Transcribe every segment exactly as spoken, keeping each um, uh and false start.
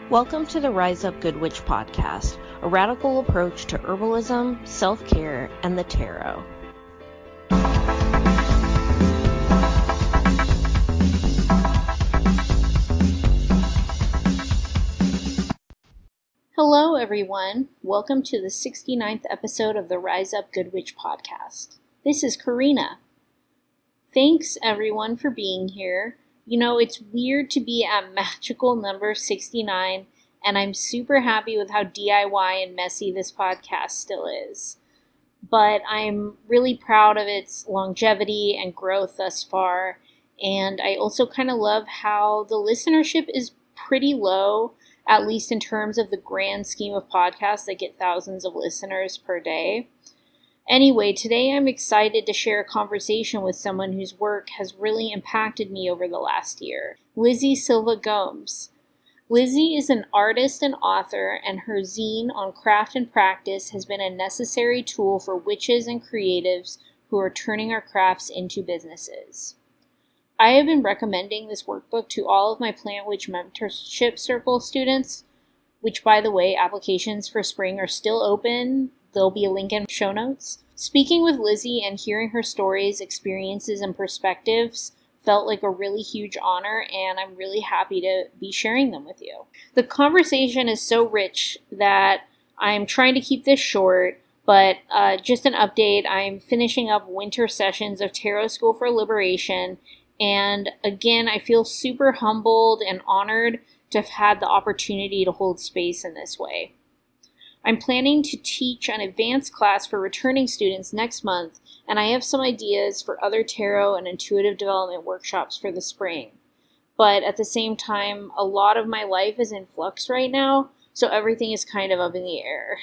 Welcome to the Rise Up Good Witch podcast, a radical approach to herbalism, self-care, and the tarot. Hello, everyone. Welcome to the sixty-ninth episode of the Rise Up Good Witch podcast. This is Karina. Thanks, everyone, for being here. You know, it's weird to be at magical number sixty-nine, and I'm super happy with how D I Y and messy this podcast still is. But I'm really proud of its longevity and growth thus far, and I also kind of love how the listenership is pretty low, at least in terms of the grand scheme of podcasts that get thousands of listeners per day. Anyway, today I'm excited to share a conversation with someone whose work has really impacted me over the last year, Lizzie Silva Gomes. Lizzie is an artist and author, and her zine on craft and practice has been a necessary tool for witches and creatives who are turning our crafts into businesses. I have been recommending this workbook to all of my Plant Witch Mentorship Circle students, which, by the way, applications for spring are still open. There'll be a link in show notes. Speaking with Lizzie and hearing her stories, experiences, and perspectives felt like a really huge honor, and I'm really happy to be sharing them with you. The conversation is so rich that I'm trying to keep this short, but uh, just an update, I'm finishing up winter sessions of Tarot School for Liberation, and again, I feel super humbled and honored to have had the opportunity to hold space in this way. I'm planning to teach an advanced class for returning students next month, and I have some ideas for other tarot and intuitive development workshops for the spring. But at the same time, a lot of my life is in flux right now, so everything is kind of up in the air.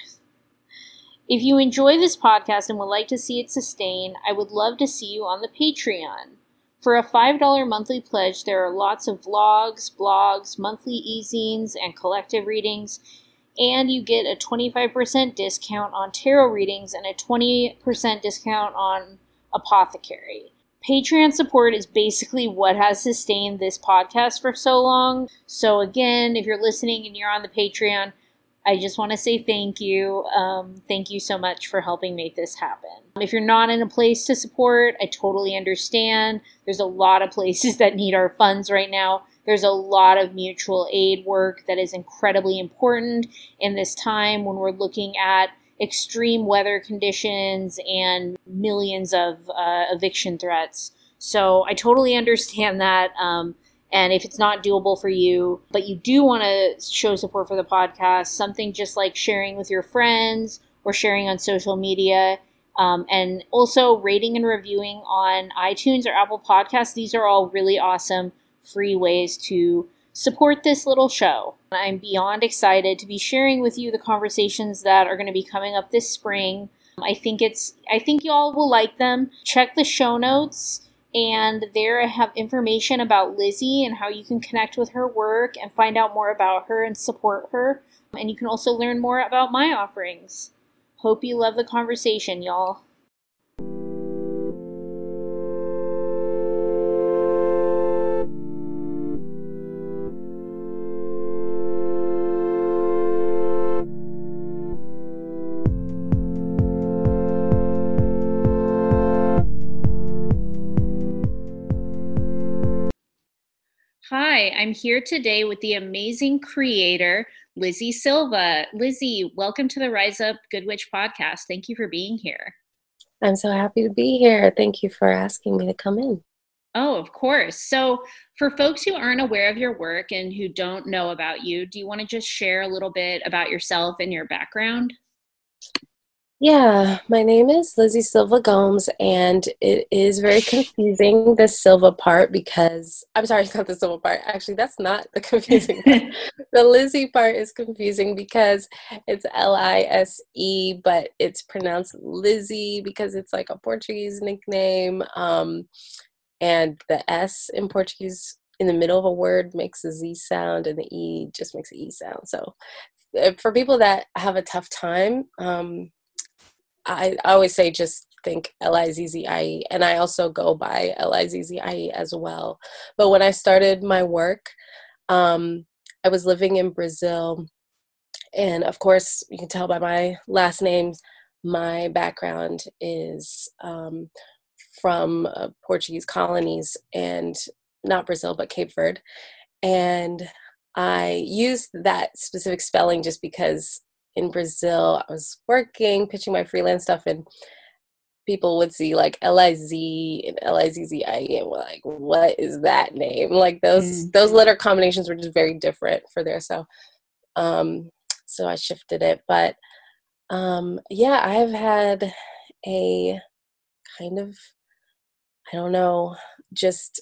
If you enjoy this podcast and would like to see it sustain, I would love to see you on the Patreon. For a five dollars monthly pledge, there are lots of vlogs, blogs, monthly e-zines, and collective readings, and you get a twenty-five percent discount on tarot readings and a twenty percent discount on Apothecary. Patreon support is basically what has sustained this podcast for so long. So again, if you're listening and you're on the Patreon, I just want to say thank you. Um, thank you so much for helping make this happen. If you're not in a place to support, I totally understand. There's a lot of places that need our funds right now. There's a lot of mutual aid work that is incredibly important in this time when we're looking at extreme weather conditions and millions of uh, eviction threats. So I totally understand that. Um, and if it's not doable for you, but you do want to show support for the podcast, something just like sharing with your friends or sharing on social media, um, and also rating and reviewing on iTunes or Apple Podcasts, these are all really awesome free ways to support this little show. I'm beyond excited to be sharing with you the conversations that are going to be coming up this spring. I think it's, I think you all will like them. Check the show notes, and there I have information about Lizzie and how you can connect with her work and find out more about her and support her. And you can also learn more about my offerings. Hope you love the conversation, y'all. Hi, I'm here today with the amazing creator, Lizzie Silva. Lizzie, welcome to the Rise Up Good Witch podcast. Thank you for being here. I'm so happy to be here. Thank you for asking me to come in. Oh, of course. So for folks who aren't aware of your work and who don't know about you, do you want to just share a little bit about yourself and your background? Yeah, my name is Lizzie Silva Gomes, and it is very confusing, the Silva part, because, I'm sorry, it's not the Silva part. Actually, that's not the confusing part. The Lizzie part is confusing because it's L I S E, but it's pronounced Lizzie because it's like a Portuguese nickname, um, and the S in Portuguese in the middle of a word makes a Z sound, and the E just makes an E sound. So for people that have a tough time, um, I always say just think L I Z Z I E, and I also go by L I Z Z I E as well. But when I started my work, um, I was living in Brazil. And of course, you can tell by my last names, my background is um, from uh, Portuguese colonies, and not Brazil, but Cape Verde. And I used that specific spelling just because in Brazil, I was working, pitching my freelance stuff, and people would see like L I Z and L I Z Z I E, and were like, what is that name? Like those Mm. those letter combinations were just very different for there. So um, so I shifted it. But um, yeah, I've had a kind of, I don't know, just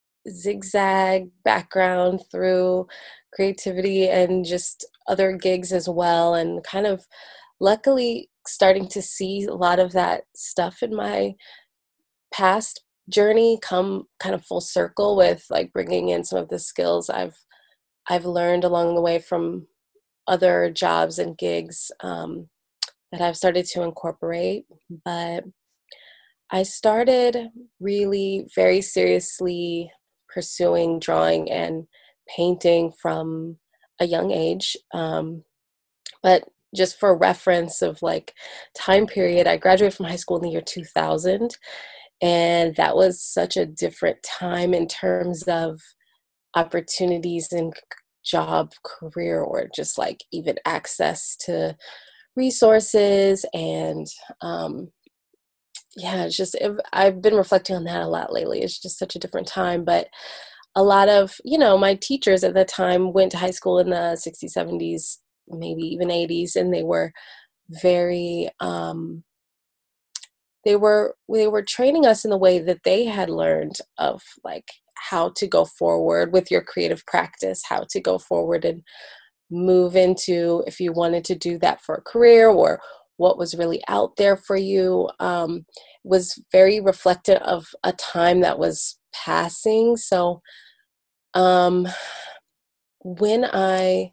zigzag background through creativity and just other gigs as well, and kind of luckily starting to see a lot of that stuff in my past journey come kind of full circle with like bringing in some of the skills I've I've learned along the way from other jobs and gigs um, that I've started to incorporate. But I started really very seriously pursuing drawing and painting from a young age. Um, but just for reference of like time period, I graduated from high school in the year two thousand. And that was such a different time in terms of opportunities and job, career, or just like even access to resources. And um, yeah, it's just, it, I've been reflecting on that a lot lately. It's just such a different time. But a lot of, you know, my teachers at the time went to high school in the sixties, seventies, maybe even eighties, and they were very, um, they were they were training us in the way that they had learned of like how to go forward with your creative practice, how to go forward and move into if you wanted to do that for a career, or what was really out there for you. Um, was very reflective of a time that was passing. So um, when I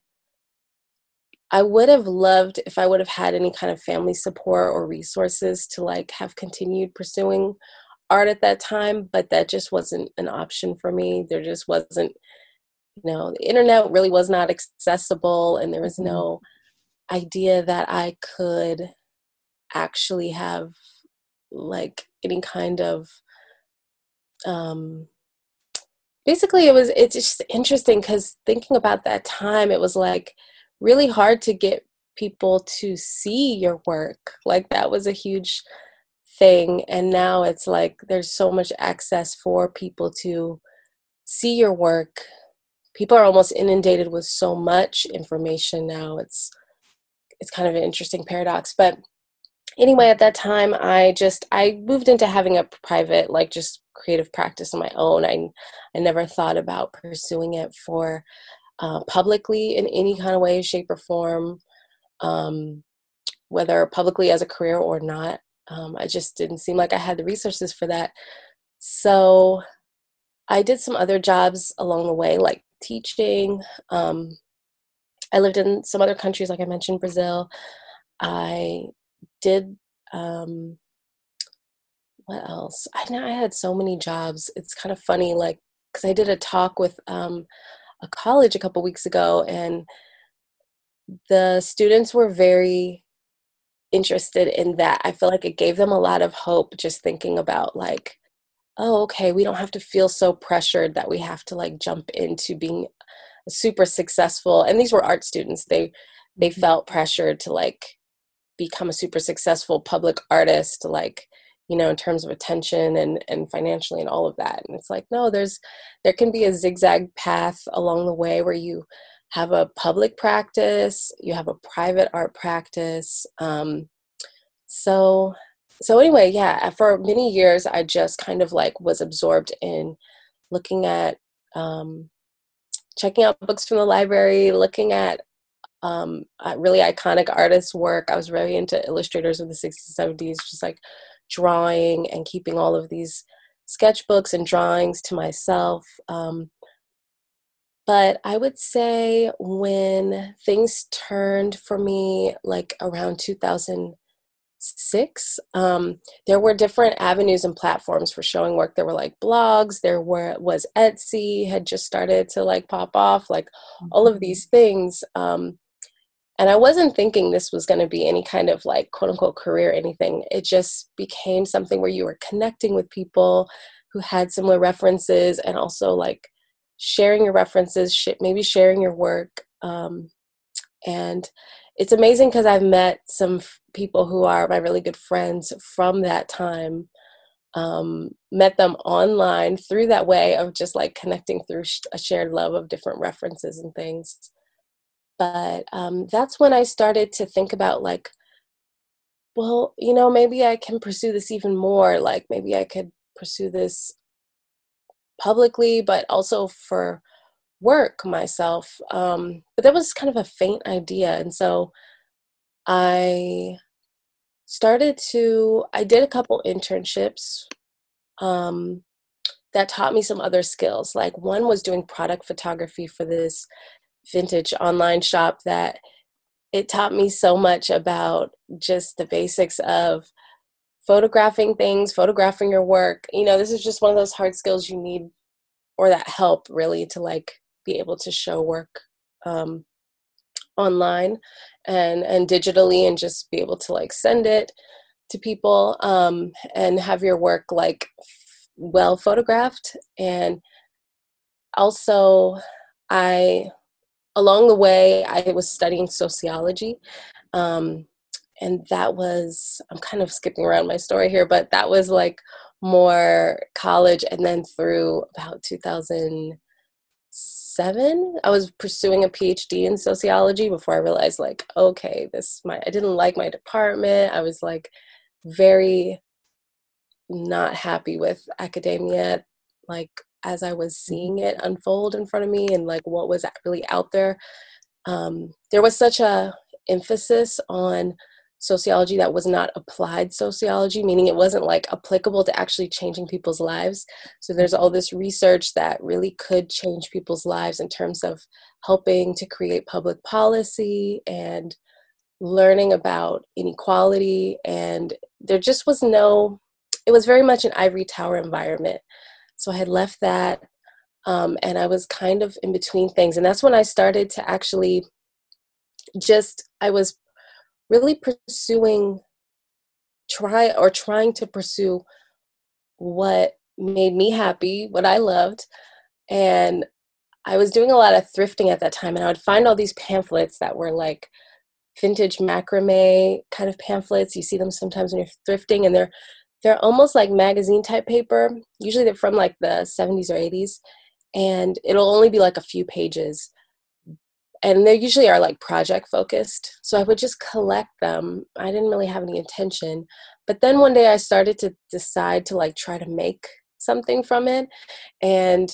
I would have loved if I would have had any kind of family support or resources to like have continued pursuing art at that time, but that just wasn't an option for me. There just wasn't, you know, the internet really was not accessible, and there was Mhm. no idea that I could actually have like any kind of um basically it was it's just interesting because thinking about that time, it was like really hard to get people to see your work. Like that was a huge thing, and now it's like there's so much access for people to see your work. People are almost inundated with so much information now. It's it's kind of an interesting paradox. But anyway, at that time, I just I moved into having a private, like just creative practice on my own. I I never thought about pursuing it for uh, publicly in any kind of way, shape, or form, um, whether publicly as a career or not. Um, I just didn't seem like I had the resources for that. So I did some other jobs along the way, like teaching. Um, I lived in some other countries, like I mentioned, Brazil. I did, um, what else? I know I had so many jobs. It's kind of funny, like, because I did a talk with um, a college a couple weeks ago, and the students were very interested in that. I feel like it gave them a lot of hope just thinking about, like, oh, okay, we don't have to feel so pressured that we have to like jump into being super successful. And these were art students. They they Mhm. felt pressured to like become a super successful public artist, like, you know, in terms of attention and and financially and all of that. And it's like, no, there's there can be a zigzag path along the way where you have a public practice, you have a private art practice. Um, so so anyway, yeah, for many years I just kind of like was absorbed in looking at um, checking out books from the library, looking at um, uh, really iconic artists' work. I was very into illustrators of the sixties, seventies, just like drawing and keeping all of these sketchbooks and drawings to myself. Um, but I would say when things turned for me, like around two thousand six, um, there were different avenues and platforms for showing work. There were like blogs, there were was Etsy had just started to like pop off, like all of these things. Um, and I wasn't thinking this was going to be any kind of like quote unquote career or anything. It just became something where you were connecting with people who had similar references, and also like sharing your references, sh- maybe sharing your work. Um, and it's amazing because I've met some f- people who are my really good friends from that time. Um, met them online through that way of just like connecting through sh- a shared love of different references and things. But um, that's when I started to think about like, well, you know, maybe I can pursue this even more. Like maybe I could pursue this publicly, but also for work myself. Um, but that was kind of a faint idea. And so I started to, I did a couple internships um, that taught me some other skills. Like one was doing product photography for this vintage online shop that it taught me so much about just the basics of photographing things, photographing your work. You know, this is just one of those hard skills you need, or that help really to like be able to show work um, online and and digitally, and just be able to like send it to people, um, and have your work like f- well photographed. And also, I along the way I was studying sociology. Um, and that was, I'm kind of skipping around my story here, but that was like more college. And then through about two thousand seven, I was pursuing a PhD in sociology before I realized like, okay, this, my, I didn't like my department. I was like very not happy with academia, like as I was seeing it unfold in front of me and like what was really out there. Um, there was such a emphasis on sociology that was not applied sociology, meaning it wasn't like applicable to actually changing people's lives. So there's all this research that really could change people's lives in terms of helping to create public policy and learning about inequality. And there just was no, it was very much an ivory tower environment. So I had left that, um, and I was kind of in between things. And that's when I started to actually just, I was really pursuing, try or trying to pursue what made me happy, what I loved. And I was doing a lot of thrifting at that time, and I would find all these pamphlets that were like vintage macrame kind of pamphlets. You see them sometimes when you're thrifting, and they're they're almost like magazine type paper. Usually they're from like the seventies or eighties, and it'll only be like a few pages. And they usually are like project focused. So I would just collect them. I didn't really have any intention. But then one day I started to decide to like try to make something from it. And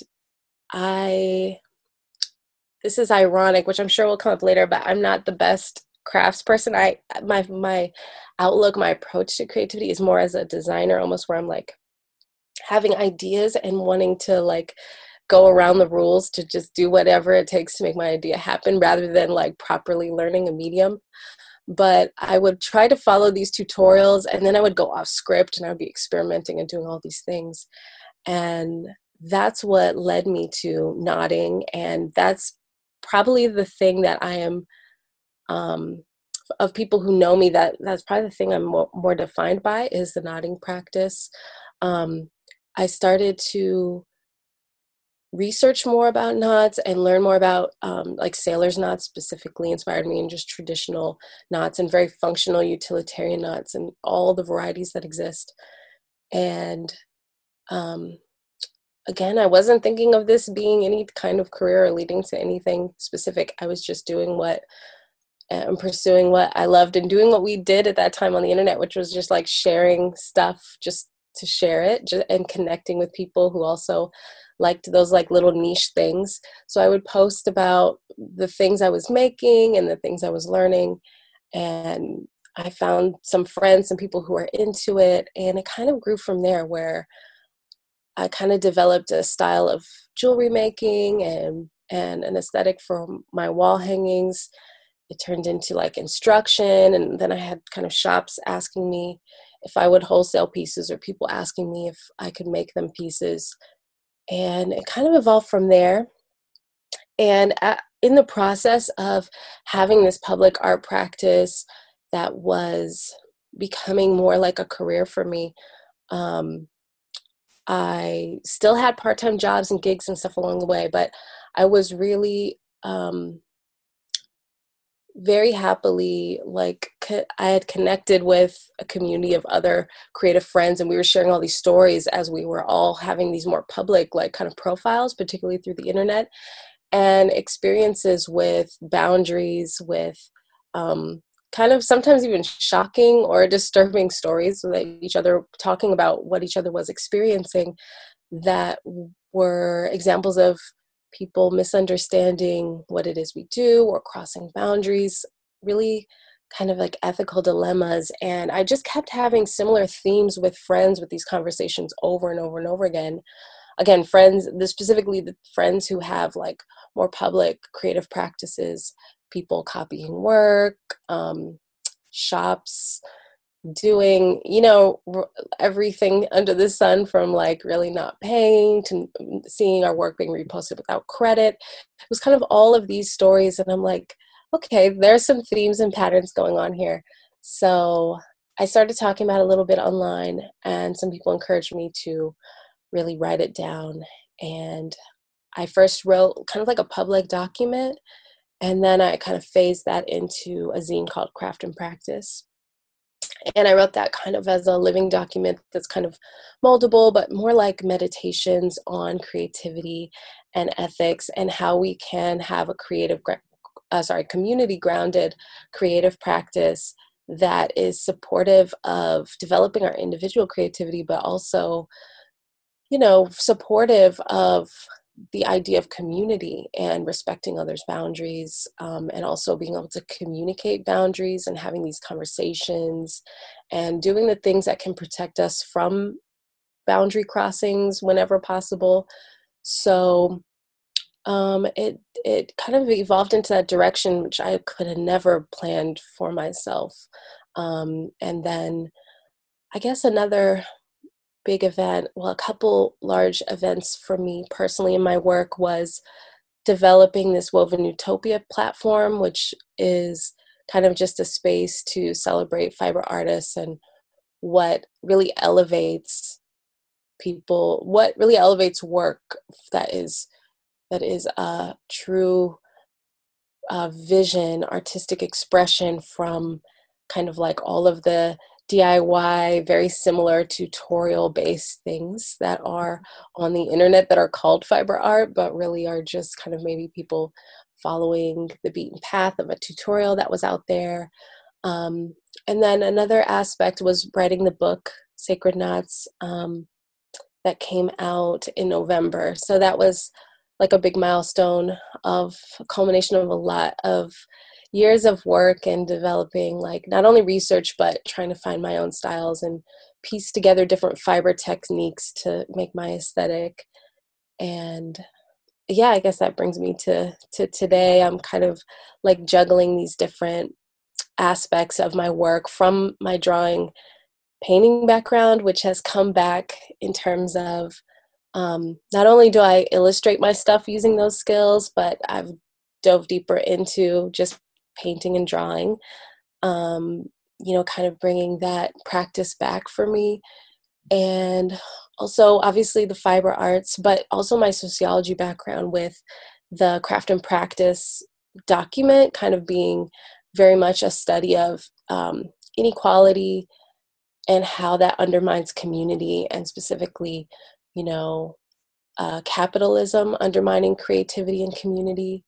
I, this is ironic, which I'm sure will come up later, but I'm not the best crafts person. I, my, my outlook, my approach to creativity is more as a designer, almost where I'm like having ideas and wanting to like go around the rules to just do whatever it takes to make my idea happen, rather than like properly learning a medium. But I would try to follow these tutorials, and then I would go off script, and I would be experimenting and doing all these things. And that's what led me to knotting. And that's probably the thing that I am, um, of people who know me, that that's probably the thing I'm more, more defined by, is the knotting practice. Um, I started to research more about knots and learn more about um, like sailor's knots specifically inspired me, and just traditional knots and very functional utilitarian knots and all the varieties that exist. And um, again, I wasn't thinking of this being any kind of career or leading to anything specific. I was just doing what and pursuing what I loved, and doing what we did at that time on the internet, which was just like sharing stuff just to share it, just, and connecting with people who also liked those like little niche things. So I would post about the things I was making and the things I was learning. And I found some friends, some people who are into it. And it kind of grew from there, where I kind of developed a style of jewelry making and, and an aesthetic for my wall hangings. it turned into like instruction. And then I had kind of shops asking me if I would wholesale pieces, or people asking me if I could make them pieces. And it kind of evolved from there. And at, in the process of having this public art practice that was becoming more like a career for me, um, I still had part-time jobs and gigs and stuff along the way, but I was really um, very happily, like co- I had connected with a community of other creative friends, and we were sharing all these stories as we were all having these more public, like kind of profiles, particularly through the internet, and experiences with boundaries, with um, kind of sometimes even shocking or disturbing stories that each other talking about what each other was experiencing, that were examples of people misunderstanding what it is we do or crossing boundaries, really kind of like ethical dilemmas. And I just kept having similar themes with friends with these conversations over and over and over again. Again, friends, the, specifically the friends who have like more public creative practices, people copying work, um, shops, doing, you know, everything under the sun, from like really not paying to seeing our work being reposted without credit. It was kind of all of these stories. And I'm like, okay, there's some themes and patterns going on here. So I started talking about it a little bit online, and some people encouraged me to really write it down. And I first wrote kind of like a public document, and then I kind of phased that into a zine called Craft and Practice. And I wrote that kind of as a living document that's kind of moldable, but more like meditations on creativity and ethics, and how we can have a creative, uh, sorry, community grounded creative practice that is supportive of developing our individual creativity, but also, you know, supportive of the idea of community and respecting others' boundaries, um, and also being able to communicate boundaries and having these conversations and doing the things that can protect us from boundary crossings whenever possible. So um, it it kind of evolved into that direction, which I could have never planned for myself. Um, and then I guess another big event, well, a couple large events for me personally in my work, was developing this Woven Utopia platform, which is kind of just a space to celebrate fiber artists and what really elevates people, what really elevates work that is that is a true uh, vision, artistic expression from kind of like all of the D I Y, very similar tutorial-based things that are on the internet that are called fiber art, but really are just kind of maybe people following the beaten path of a tutorial that was out there. Um, and then another aspect was writing the book, Sacred Knots, um, that came out in November. So that was like a big milestone of a culmination of a lot of years of work and developing like not only research, but trying to find my own styles and piece together different fiber techniques to make my aesthetic. And yeah, I guess that brings me to, to today. I'm kind of like juggling these different aspects of my work from my drawing painting background, which has come back in terms of um, not only do I illustrate my stuff using those skills, but I've dove deeper into just painting and drawing, um, you know, kind of bringing that practice back for me. And also obviously the fiber arts, but also my sociology background with the Craft and Practice document kind of being very much a study of um, inequality and how that undermines community, and specifically, you know, uh, capitalism undermining creativity and community,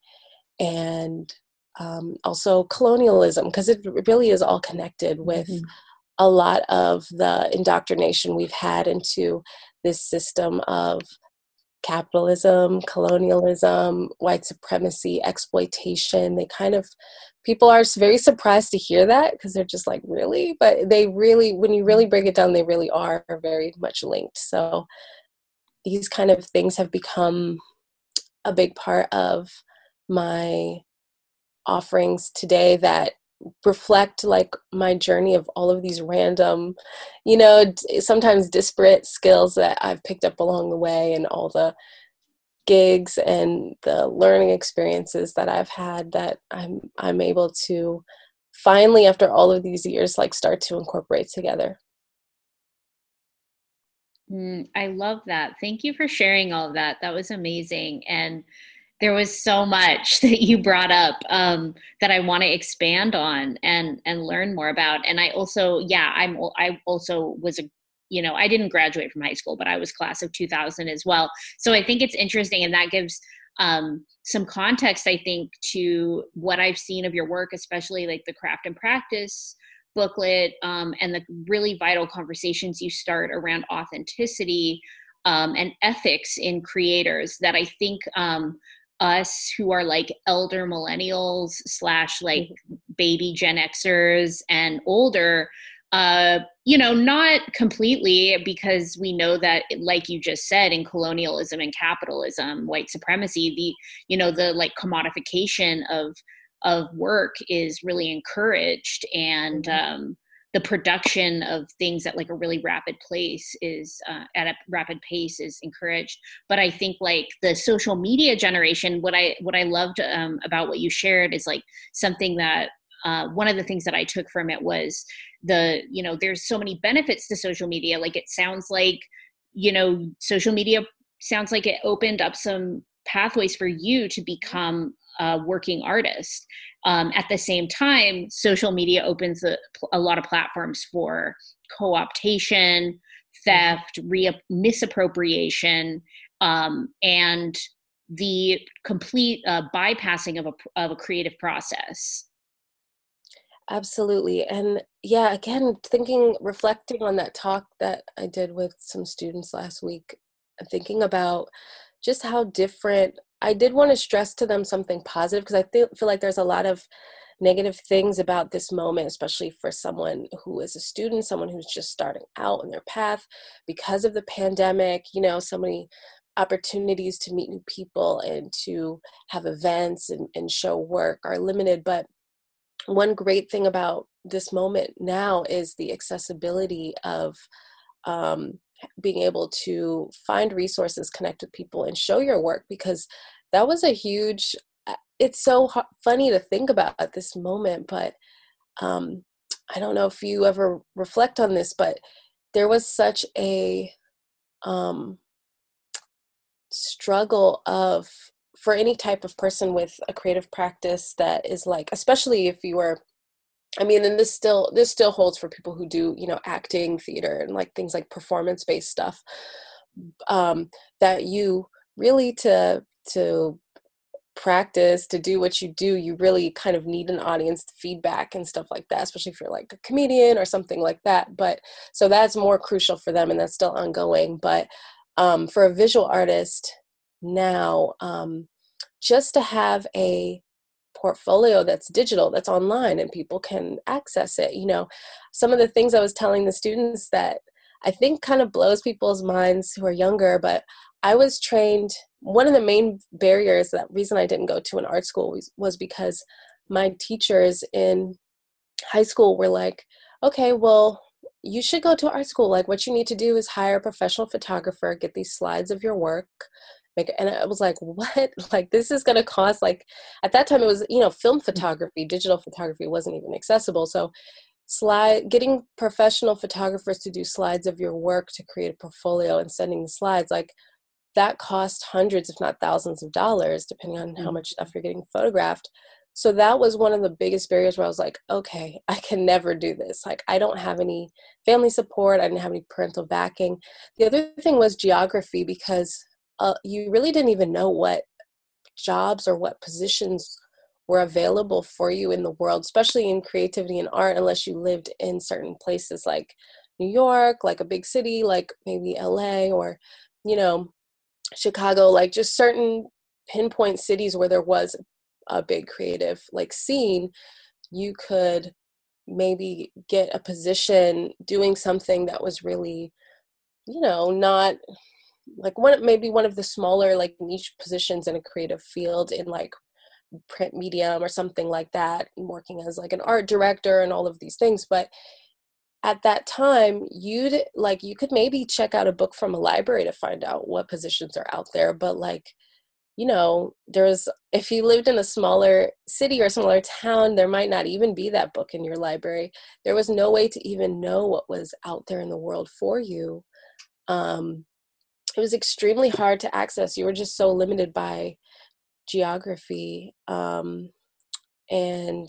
and um, also colonialism, because it really is all connected with mm-hmm. a lot of the indoctrination we've had into this system of capitalism, colonialism, white supremacy, exploitation. They kind of, people are very surprised to hear that, because they're just like, really? But they really, when you really break it down, they really are very much linked. So these kind of things have become a big part of my offerings today that reflect like my journey of all of these random, you know, d- sometimes disparate skills that I've picked up along the way, and all the gigs and the learning experiences that I've had that I'm I'm able to finally, after all of these years, like start to incorporate together. Mm, I love that. Thank you for sharing all of that. That was amazing. And there was so much that you brought up um, that I want to expand on and and learn more about. And I also, yeah, I'm al- I also was a, you know, I didn't graduate from high school, but I was class of two thousand as well. So I think it's interesting, and that gives um, some context, I think, to what I've seen of your work, especially like the craft and practice booklet, um, and the really vital conversations you start around authenticity um, and ethics in creators that I think um, us who are like elder millennials slash like Mhm. baby Gen Xers and older, uh, you know, not completely, because we know that, like you just said, in colonialism and capitalism, white supremacy, the, you know, the like commodification of of work is really encouraged, and Mhm. um, the production of things at like a really rapid place is uh, at a rapid pace is encouraged. But I think like the social media generation, what I what I loved um, about what you shared is like something that uh, one of the things that I took from it was the, you know, there's so many benefits to social media. Like it sounds like, you know, social media sounds like it opened up some pathways for you to become a working artist. Um, at the same time, social media opens a, a lot of platforms for co-optation, Mhm. theft, re- misappropriation, um, and the complete uh, bypassing of a, of a creative process. Absolutely. And yeah, again, thinking, reflecting on that talk that I did with some students last week, thinking about just how different, I did want to stress to them something positive, because I feel, feel like there's a lot of negative things about this moment, especially for someone who is a student, someone who's just starting out on their path because of the pandemic, you know, so many opportunities to meet new people and to have events and, and show work are limited. But one great thing about this moment now is the accessibility of um, being able to find resources, connect with people, and show your work, because that was a huge, uh, it's so hu- funny to think about at this moment, but um, I don't know if you ever reflect on this, but there was such a um, struggle of, for any type of person with a creative practice that is like, especially if you were, I mean, and this still this still holds for people who do, you know, acting, theater, and like things like performance-based stuff. Um, that you really, to to practice, to do what you do, you really kind of need an audience feedback and stuff like that, especially if you're like a comedian or something like that. But so that's more crucial for them, and that's still ongoing. But um, for a visual artist now, um, just to have a portfolio that's digital, that's online, and people can access it. You know, some of the things I was telling the students that I think kind of blows people's minds who are younger, but I was trained, one of the main barriers, that reason I didn't go to an art school was, was because my teachers in high school were like, okay, well, you should go to art school. Like, what you need to do is hire a professional photographer, get these slides of your work. Make, and I was like, what? Like, this is going to cost, like, at that time it was, you know, film photography, digital photography wasn't even accessible. So slide, getting professional photographers to do slides of your work to create a portfolio and sending the slides, like, that cost hundreds, if not thousands of dollars, depending on how much stuff you're getting photographed. So that was one of the biggest barriers where I was like, okay, I can never do this. Like, I don't have any family support. I didn't have any parental backing. The other thing was geography, because uh, you really didn't even know what jobs or what positions were available for you in the world, especially in creativity and art, unless you lived in certain places like New York, like a big city, like maybe L A, or, you know, Chicago, like just certain pinpoint cities where there was a big creative like scene. You could maybe get a position doing something that was really, you know, not like one, maybe one of the smaller like niche positions in a creative field in like print medium or something like that, working as like an art director and all of these things. But at that time, you'd like, you could maybe check out a book from a library to find out what positions are out there. But like, you know, there's, if you lived in a smaller city or smaller town, there might not even be that book in your library. There was no way to even know what was out there in the world for you. Um, it was extremely hard to access. You were just so limited by geography. Um, and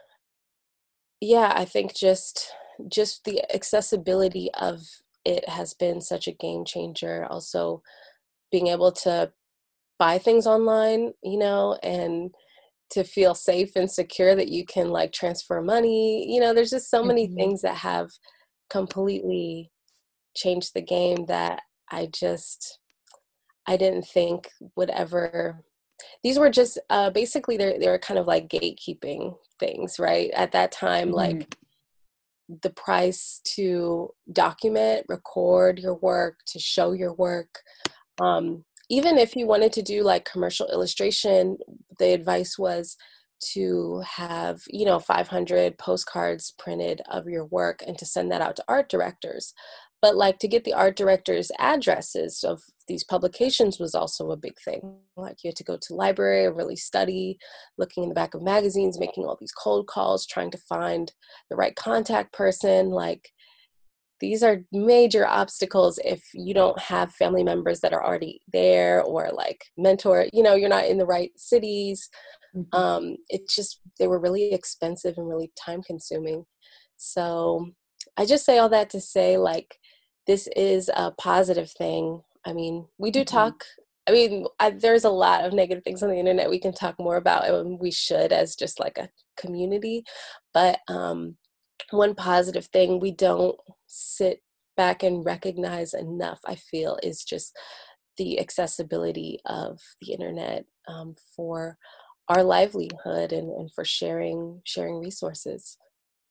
yeah, I think just just the accessibility of it has been such a game changer. Also, being able to buy things online, you know, and to feel safe and secure that you can like transfer money. You know, there's just so many Mhm. things that have completely changed the game that I just I didn't think would ever. These were just uh, basically they they were kind of like gatekeeping things, right? At that time, Mhm. like the price to document, record your work, to show your work. Um, even if you wanted to do like commercial illustration, the advice was to have, you know, five hundred postcards printed of your work and to send that out to art directors. But like to get the art directors' addresses of these publications was also a big thing. Like you had to go to the library and really study, looking in the back of magazines, making all these cold calls, trying to find the right contact person. Like these are major obstacles if you don't have family members that are already there or like mentor, you know, you're not in the right cities. Mhm. Um, it's just, they were really expensive and really time consuming. So I just say all that to say, like, this is a positive thing. I mean, we do Mhm. talk, I mean, I, there's a lot of negative things on the internet we can talk more about, and we should as just like a community. But um, one positive thing we don't sit back and recognize enough, I feel, is just the accessibility of the internet um, for our livelihood and, and for sharing sharing resources.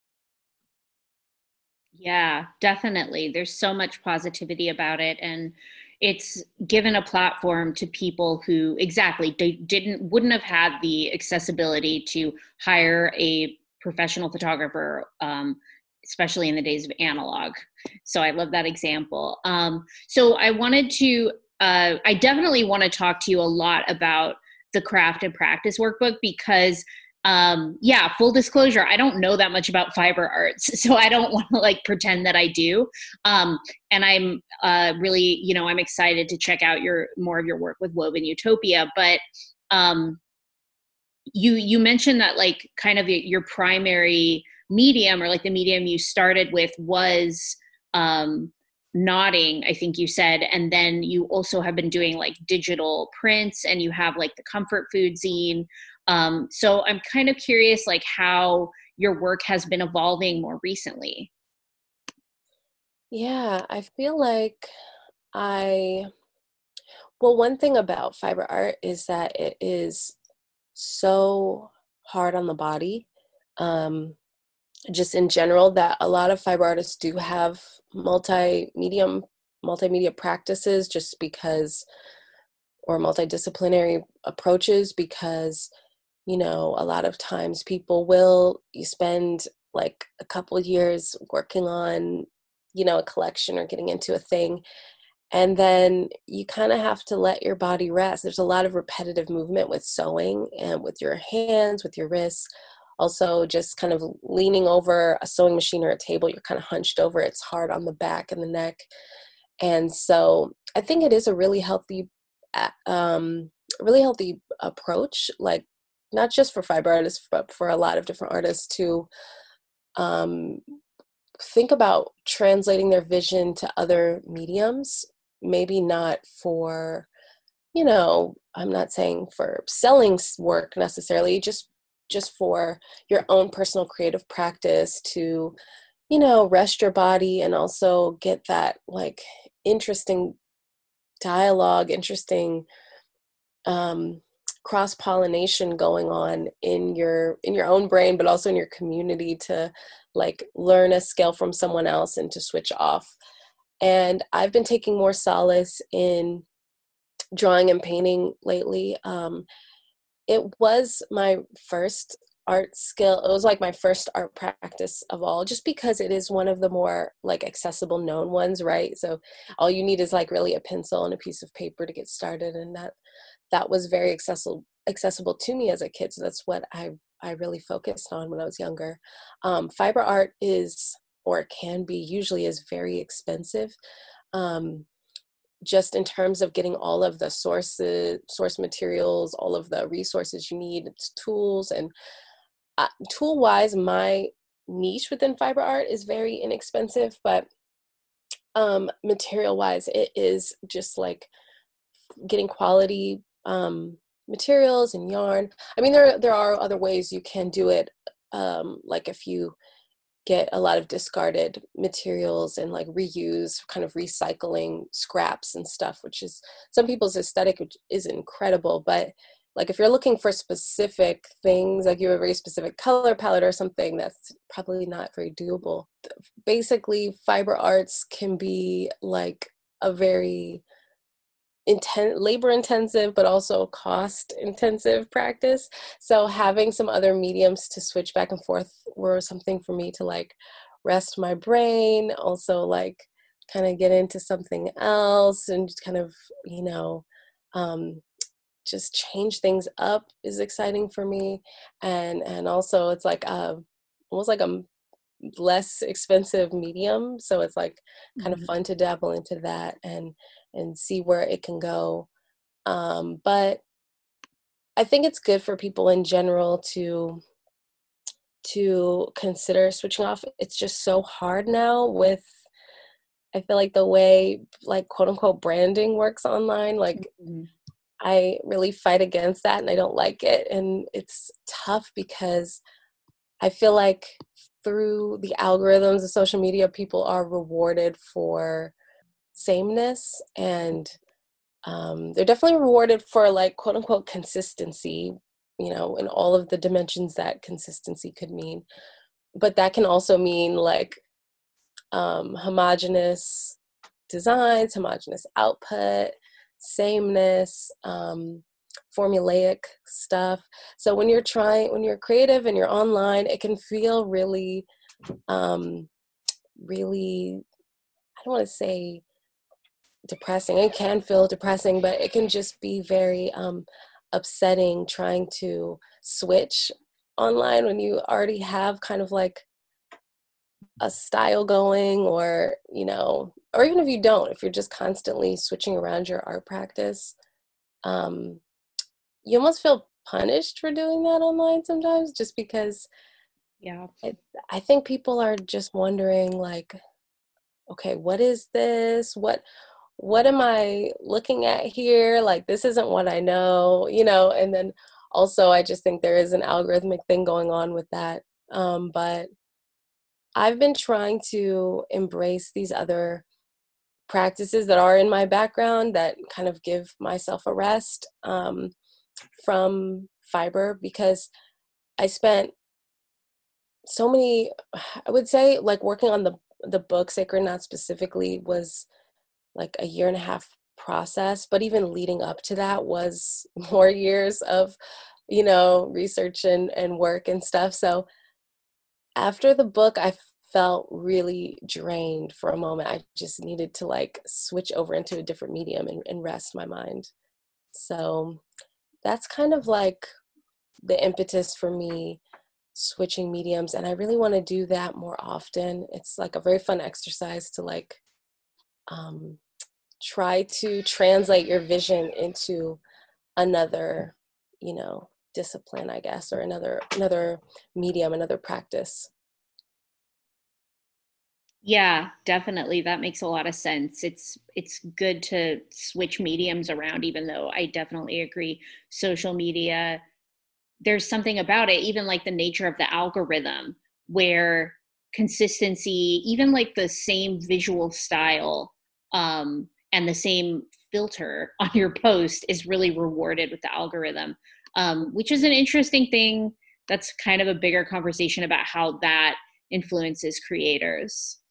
Yeah, definitely. There's so much positivity about it, and it's given a platform to people who exactly they didn't wouldn't have had the accessibility to hire a professional photographer, um, especially in the days of analog. So I love that example. Um, so I wanted to, uh, I definitely want to talk to you a lot about the craft and practice workbook because um yeah, full disclosure, I don't know that much about fiber arts, so I don't want to like pretend that I do. um and I'm uh really, you know, I'm excited to check out your more of your work with Woven Utopia. But um you you mentioned that like kind of your primary medium, or like the medium you started with, was um knotting, I think you said, and then you also have been doing like digital prints, and you have like the comfort food zine. Um so I'm kind of curious like how your work has been evolving more recently. Yeah, I feel like I, well, one thing about fiber art is that it is so hard on the body. Um, just in general, that a lot of fiber artists do have multi-medium, multimedia practices just because, or multidisciplinary approaches because, you know, a lot of times people will, you spend like a couple years working on, you know, a collection or getting into a thing, and then you kind of have to let your body rest. There's a lot of repetitive movement with sewing and with your hands, with your wrists. Also, just kind of leaning over a sewing machine or a table, you're kind of hunched over. It's hard on the back and the neck. And so I think it is a really healthy, uh, um, really healthy approach, like not just for fiber artists, but for a lot of different artists to um, think about translating their vision to other mediums. Maybe not for, you know, I'm not saying for selling s- work necessarily, just just for your own personal creative practice to, you know, rest your body and also get that like interesting dialogue, interesting um, cross pollination going on in your in your own brain, but also in your community, to like learn a skill from someone else and to switch off. And I've been taking more solace in drawing and painting lately. Um, it was my first art skill. It was like my first art practice of all, just because it is one of the more like accessible known ones, right? So all you need is like really a pencil and a piece of paper to get started, and that that was very accessible accessible to me as a kid. So that's what I I really focused on when I was younger. Um, fiber art is, or it can be, usually is very expensive. Um, just in terms of getting all of the sources, source materials, all of the resources you need, it's tools. And uh, tool wise, my niche within fiber art is very inexpensive, but um, material wise, it is just like getting quality um, materials and yarn. I mean, there, there are other ways you can do it. Um, like if you get a lot of discarded materials and like reuse, kind of recycling scraps and stuff, which is some people's aesthetic, which is incredible. But like if you're looking for specific things, like you have a very specific color palette or something, that's probably not very doable. Basically, fiber arts can be like a very intense, labor intensive, but also cost intensive practice. So having some other mediums to switch back and forth were something for me to like rest my brain, also like kind of get into something else and just kind of, you know, um, just change things up is exciting for me. And, and also it's like a, almost like a less expensive medium. So it's like kind of fun to dabble into that and, and see where it can go. Um, but I think it's good for people in general to to consider switching off. It's just so hard now with, I feel like the way like quote unquote branding works online. Like mm-hmm. I really fight against that and I don't like it. And it's tough because I feel like through the algorithms of social media, people are rewarded for sameness, and um, they're definitely rewarded for like quote unquote consistency, you know, in all of the dimensions that consistency could mean. But that can also mean like um, homogenous designs, homogenous output, sameness, um, formulaic stuff. So when you're trying, when you're creative and you're online, it can feel really, um, really, I don't want to say depressing. It can feel depressing, but it can just be very um, upsetting trying to switch online when you already have kind of like a style going, or, you know, or even if you don't, if you're just constantly switching around your art practice, um, you almost feel punished for doing that online sometimes, just because yeah, it, I think people are just wondering like, okay, what is this? What, what am I looking at here? Like, this isn't what I know, you know? And then also I just think there is an algorithmic thing going on with that. Um, but I've been trying to embrace these other practices that are in my background that kind of give myself a rest um, from fiber, because I spent so many, I would say like working on the, the book Sacred Knot specifically was like a year and a half process, but even leading up to that was more years of, you know, research and, and work and stuff. So after the book, I felt really drained for a moment. I just needed to like switch over into a different medium and, and rest my mind. So that's kind of like the impetus for me switching mediums. And I really want to do that more often. It's like a very fun exercise to like um, try to translate your vision into another, you know, discipline, I guess, or another another medium, another practice. Yeah, definitely. That makes a lot of sense. It's it's good to switch mediums around, even though I definitely agree social media, there's something about it, even like the nature of the algorithm, where consistency, even like the same visual style um, and the same filter on your post is really rewarded with the algorithm, um, which is an interesting thing. That's kind of a bigger conversation about how that influences creators.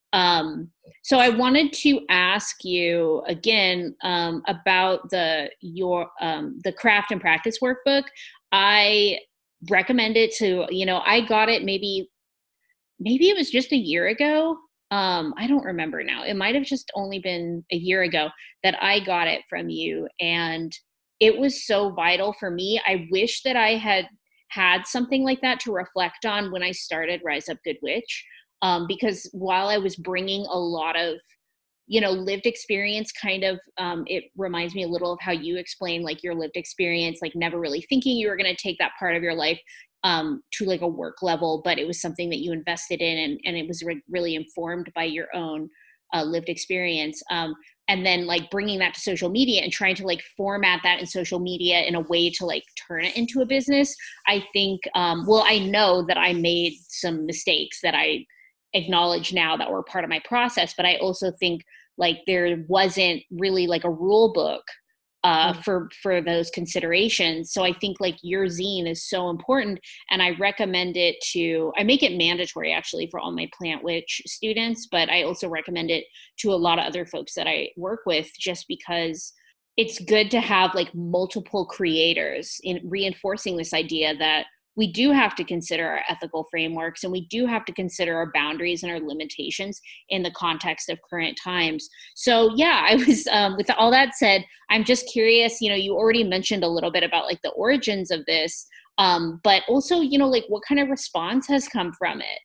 Um, so I wanted to ask you again um, about the your um, the craft and practice workbook. I recommend it to, you know, I got it maybe maybe it was just a year ago. Um, I don't remember now. It might have just only been a year ago that I got it from you. And it was so vital for me. I wish that I had had something like that to reflect on when I started Rise Up Good Witch. Um, because while I was bringing a lot of, you know, lived experience, kind of, um, it reminds me a little of how you explain like your lived experience, like never really thinking you were going to take that part of your life um, to like a work level, but it was something that you invested in, and, and it was re- really informed by your own uh, lived experience. Um, and then like bringing that to social media and trying to like format that in social media in a way to like turn it into a business. I think, um, well, I know that I made some mistakes that I acknowledge now that were part of my process, but I also think like there wasn't really like a rule book uh, Mm. for for those considerations. So I think like your zine is so important, and I recommend it to. I make it mandatory actually for all my Plant Witch students, but I also recommend it to a lot of other folks that I work with, just because it's good to have like multiple creators in reinforcing this idea that we do have to consider our ethical frameworks, and we do have to consider our boundaries and our limitations in the context of current times. So yeah, I was, um, with all that said, I'm just curious, you know, you already mentioned a little bit about like the origins of this, um, but also, you know, like what kind of response has come from it?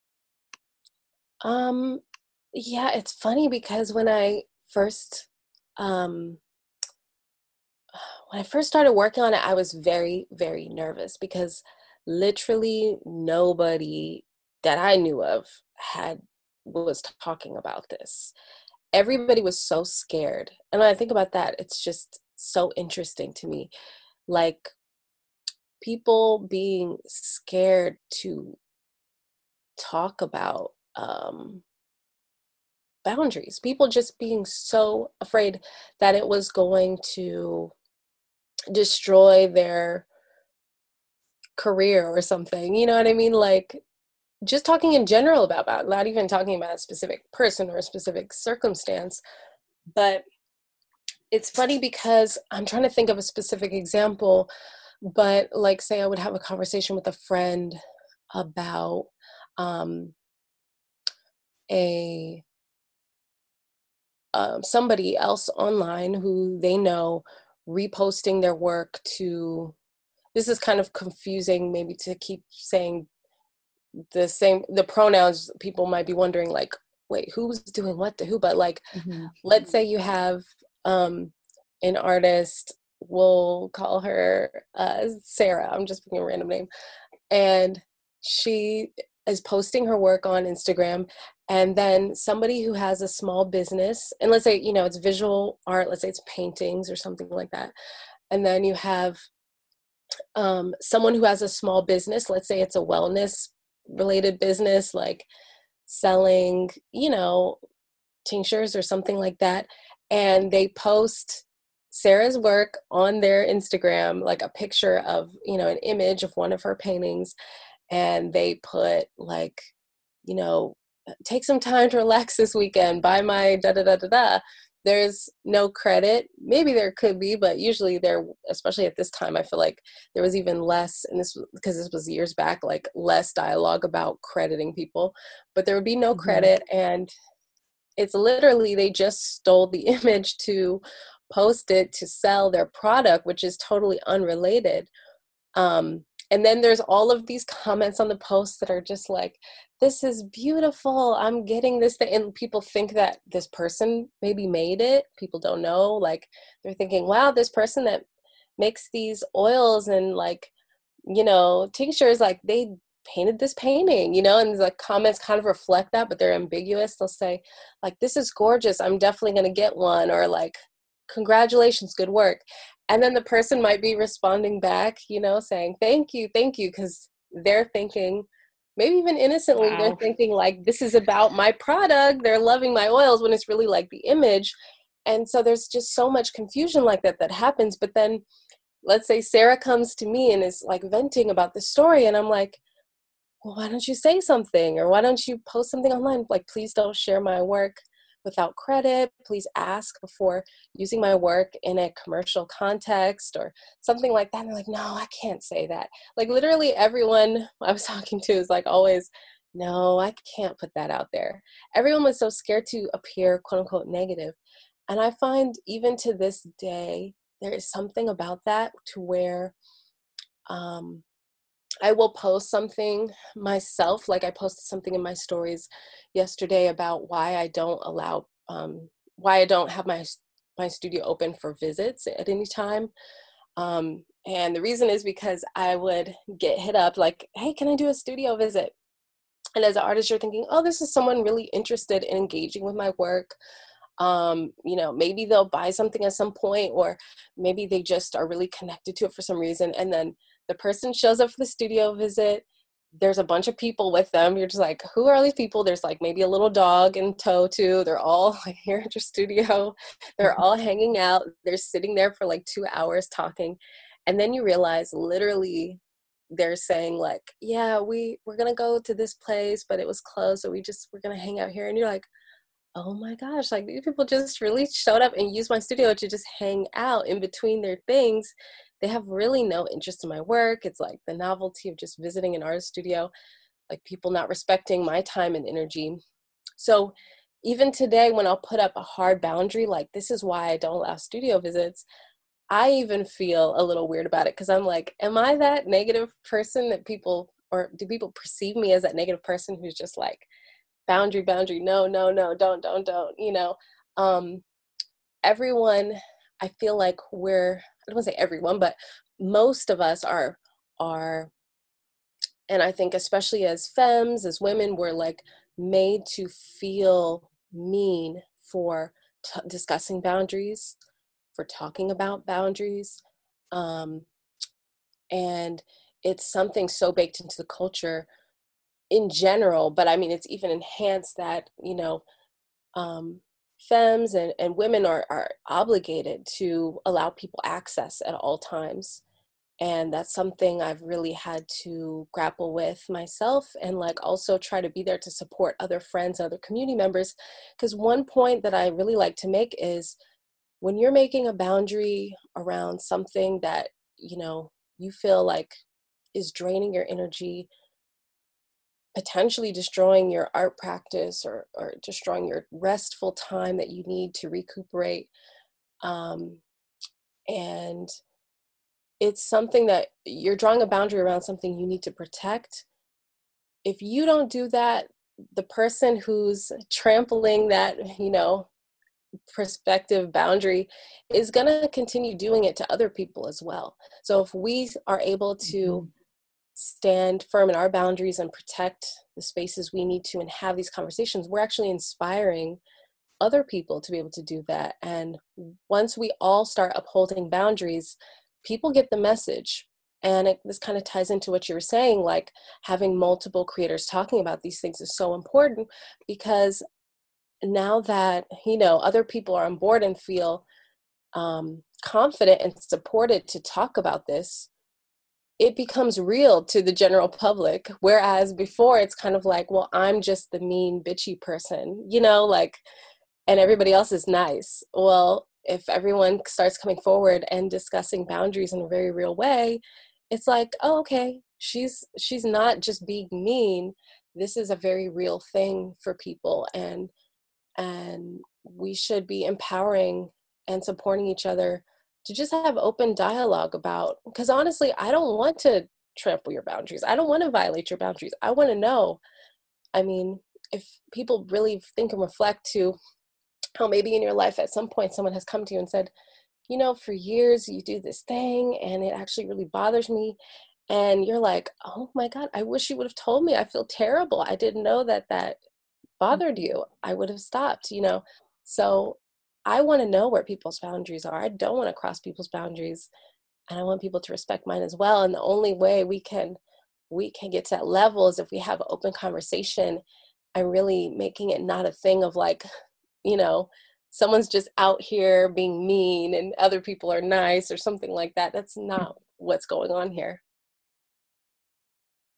Um, yeah, it's funny because when I first, um, when I first started working on it, I was very, very nervous because literally nobody that I knew of had was talking about this. Everybody was so scared. And when I think about that, it's just so interesting to me. Like people being scared to talk about um, boundaries, people just being so afraid that it was going to destroy their career or something. You know what I mean? Like just talking in general about that, not even talking about a specific person or a specific circumstance. But it's funny because I'm trying to think of a specific example, but like say I would have a conversation with a friend about um, a um, somebody else online who they know reposting their work to, this is kind of confusing maybe to keep saying the same, the pronouns, people might be wondering like, wait, who's doing what to who? But like, Mm-hmm. let's say you have um, an artist, we'll call her uh, Sarah, I'm just picking a random name, and she is posting her work on Instagram, and then somebody who has a small business, and let's say, you know, it's visual art, let's say it's paintings or something like that, and then you have um, someone who has a small business, let's say it's a wellness related business, like selling, you know, tinctures or something like that, and they post Sarah's work on their Instagram, like a picture of, you know, an image of one of her paintings, and they put like, you know, take some time to relax this weekend, buy my da da da da da. There's no credit. Maybe there could be, but usually there, especially at this time, I feel like there was even less, and this because this was years back, like less dialogue about crediting people, but there would be no Mm-hmm. credit. And it's literally, they just stole the image to post it to sell their product, which is totally unrelated. Um, and then there's all of these comments on the post that are just like, this is beautiful, I'm getting this thing. And people think that this person maybe made it. People don't know. Like they're thinking, wow, this person that makes these oils and like, you know, tinctures, like they painted this painting, you know, and the comments kind of reflect that, but they're ambiguous. They'll say like, this is gorgeous, I'm definitely going to get one, or like, congratulations, good work. And then the person might be responding back, you know, saying, thank you, thank you, because they're thinking, maybe even innocently, they're Wow. thinking like, this is about my product, they're loving my oils, when it's really like the image. And so there's just so much confusion like that that happens. But then let's say Sarah comes to me and is like venting about the story, and I'm like, well, why don't you say something? Or why don't you post something online? Like, please don't share my work without credit. Please ask before using my work in a commercial context or something like that. And they're like, no, I can't say that. Like, literally everyone I was talking to is like always, no, I can't put that out there. Everyone was so scared to appear quote unquote negative. And I find even to this day, there is something about that to where um, I will post something myself. Like, I posted something in my stories yesterday about why I don't allow, um, why I don't have my my studio open for visits at any time. Um, and the reason is because I would get hit up like, hey, can I do a studio visit? And as an artist, you're thinking, oh, this is someone really interested in engaging with my work. Um, you know, maybe they'll buy something at some point, or maybe they just are really connected to it for some reason. And then the person shows up for the studio visit. There's a bunch of people with them. You're just like, who are all these people? There's like maybe a little dog in tow too. They're all like here at your studio. They're all hanging out. They're sitting there for like two hours talking. And then you realize literally they're saying like, yeah, we, we're going to go to this place, but it was closed. So we just, we're going to hang out here. And you're like, oh my gosh, like these people just really showed up and used my studio to just hang out in between their things. They have really no interest in my work. It's like the novelty of just visiting an artist studio, like people not respecting my time and energy. So even today, when I'll put up a hard boundary, like this is why I don't allow studio visits, I even feel a little weird about it because I'm like, am I that negative person that people, or do people perceive me as that negative person who's just like, boundary, boundary, no, no, no, don't, don't, don't, you know? Um, everyone, I feel like we're, I don't want to say everyone, but most of us are, are, and I think especially as femmes, as women, we're like made to feel mean for t- discussing boundaries, for talking about boundaries. Um, and it's something so baked into the culture in general, but I mean, it's even enhanced that, you know, um, femmes and, and women are, are obligated to allow people access at all times. And that's something I've really had to grapple with myself and like also try to be there to support other friends, other community members. Because one point that I really like to make is when you're making a boundary around something that, you know, you feel like is draining your energy, potentially destroying your art practice or, or destroying your restful time that you need to recuperate. Um, and it's something that you're drawing a boundary around something you need to protect. If you don't do that, the person who's trampling that, you know, perspective boundary is going to continue doing it to other people as well. So if we are able to mm-hmm. stand firm in our boundaries and protect the spaces we need to and have these conversations, we're actually inspiring other people to be able to do that. And once we all start upholding boundaries, people get the message. And it, this kind of ties into what you were saying, like having multiple creators talking about these things is so important, because now that, you know, other people are on board and feel um, confident and supported to talk about this, it becomes real to the general public. Whereas before it's kind of like, well, I'm just the mean, bitchy person, you know, like, and everybody else is nice. Well, if everyone starts coming forward and discussing boundaries in a very real way, it's like, oh, okay, she's she's not just being mean. This is a very real thing for people, and and we should be empowering and supporting each other to just have open dialogue about, because honestly, I don't want to trample your boundaries. I don't want to violate your boundaries. I want to know, I mean, if people really think and reflect to how maybe in your life at some point someone has come to you and said, you know, for years you do this thing and it actually really bothers me. And you're like, oh my God, I wish you would have told me. I feel terrible. I didn't know that that bothered you. I would have stopped, you know. So I want to know where people's boundaries are. I don't want to cross people's boundaries, and I want people to respect mine as well. And the only way we can we can get to that level is if we have an open conversation and really making it not a thing of like, you know, someone's just out here being mean and other people are nice or something like that. That's not what's going on here.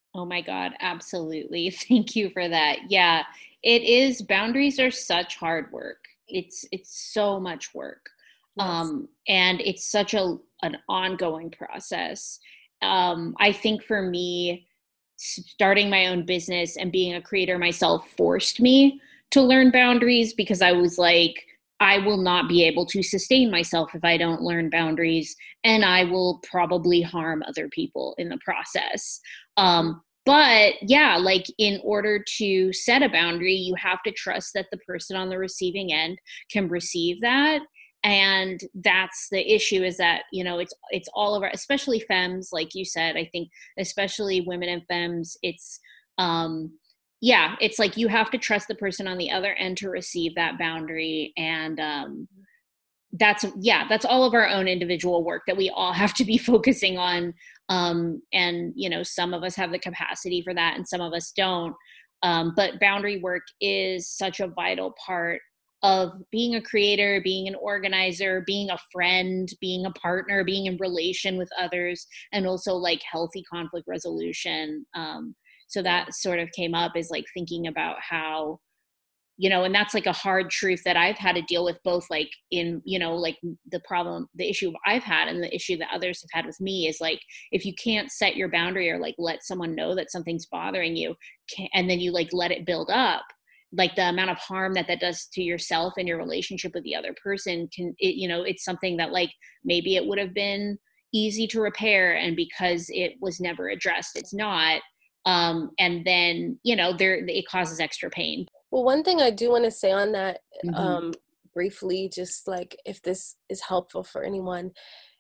Oh my God, absolutely. Thank you for that. Yeah, it is. Boundaries are such hard work. It's it's so much work. Yes. Um, and it's such a an ongoing process. Um, I think for me, starting my own business and being a creator myself forced me to learn boundaries because I was like, I will not be able to sustain myself if I don't learn boundaries, and I will probably harm other people in the process. Um, but yeah, like in order to set a boundary, you have to trust that the person on the receiving end can receive that. And that's the issue, is that, you know, it's it's all of our, especially femmes, like you said, I think especially women and femmes, it's um yeah, it's like you have to trust the person on the other end to receive that boundary. And um that's yeah, that's all of our own individual work that we all have to be focusing on. Um and you know, some of us have the capacity for that and some of us don't. Um but boundary work is such a vital part of being a creator, being an organizer, being a friend, being a partner, being in relation with others, and also like healthy conflict resolution. Um so Yeah. that sort of came up, is like thinking about how, you know, and that's like a hard truth that I've had to deal with, both like in, you know, like the problem, the issue I've had and the issue that others have had with me, is like, if you can't set your boundary or like let someone know that something's bothering you, can, and then you like let it build up, like the amount of harm that that does to yourself and your relationship with the other person can, it, you know, it's something that like maybe it would have been easy to repair, and because it was never addressed, it's not. Um and then, you know, there, it causes extra pain. Well, one thing I do want to say on that, Mhm. um, briefly, just like if this is helpful for anyone,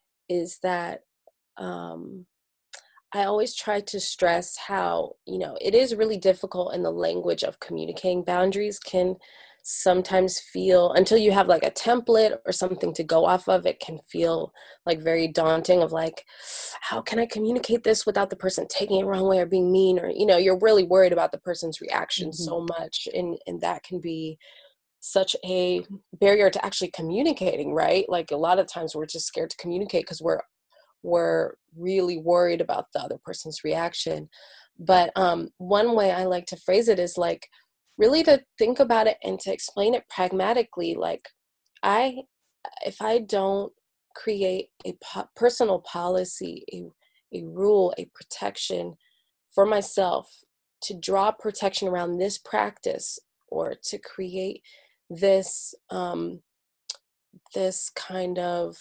is that um, I always try to stress how, you know, it is really difficult, in the language of communicating boundaries can sometimes feel, until you have like a template or something to go off of, it can feel like very daunting of like, how can I communicate this without the person taking it wrong way or being mean, or, you know, you're really worried about the person's reaction Mhm. so much. And, and that can be such a barrier to actually communicating, right? Like a lot of times we're just scared to communicate because we're we're really worried about the other person's reaction. But um, one way I like to phrase it is like really to think about it and to explain it pragmatically. Like I, if I don't create a po- personal policy, a, a rule, a protection for myself, to draw protection around this practice, or to create this um, this kind of,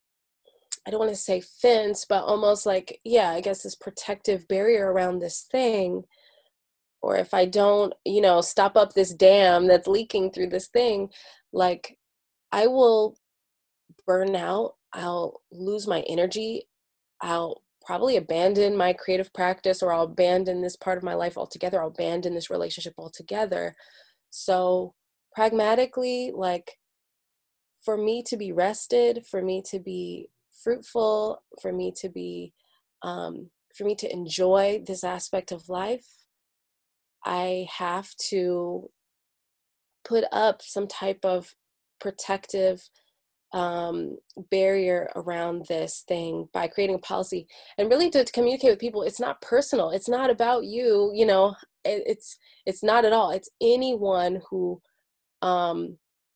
I don't want to say fence, but almost like, yeah, I guess this protective barrier around this thing. Or if I don't, you know, stop up this dam that's leaking through this thing, like I will burn out. I'll lose my energy. I'll probably abandon my creative practice, or I'll abandon this part of my life altogether. I'll abandon this relationship altogether. So pragmatically, like for me to be rested, for me to be fruitful, for me to be, um, for me to enjoy this aspect of life, I have to put up some type of protective um, barrier around this thing by creating a policy, and really to, to communicate with people. It's not personal. It's not about you. You know, it, it's it's not at all. It's anyone who um,